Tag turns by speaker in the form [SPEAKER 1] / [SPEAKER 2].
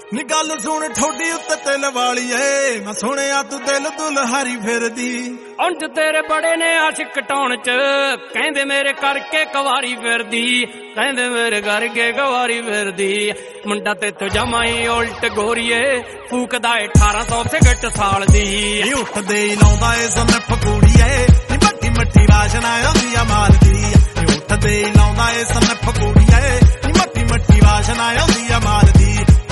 [SPEAKER 1] ਨੀ ਗੱਲ ਸੁਣ ਠੋਡੀ ਉੱਤੇ ਤਿਲ ਵਾਲੀਏ ਮੈਂ ਸੁਣਿਆ ਤੂੰ ਦਿਲ ਦੁਲਹਾਰੀ ਫਿਰਦੀ
[SPEAKER 2] ਉਂਝ ਤੇਰੇ ਬੜੇ ਨੇ ਆਸ਼ਿਕ ਟਾਉਣ ਚ ਕਹਿੰਦੇ ਮੇਰੇ ਕਰਕੇ ਕਵਾਰੀ ਫਿਰਦੀ ਕਹਿੰਦੇ ਮੇਰੇ ਕਰਕੇ ਕਵਾਰੀ ਫਿਰਦੀ ਮੁੰਡਾ ਤੇਥੋਂ ਜਮਾ ਹੀ ਉਲਟ ਗੋਰੀਏ ਫੂਕਦਾ 1800 ਸਿਗਰਟ ਸਾਲ ਦੀ
[SPEAKER 1] ਉੱਠਦੇ ਹੀ ਲਾਉਂਦਾ ਏ ਸਮੈਫ ਕੁੜੀਏ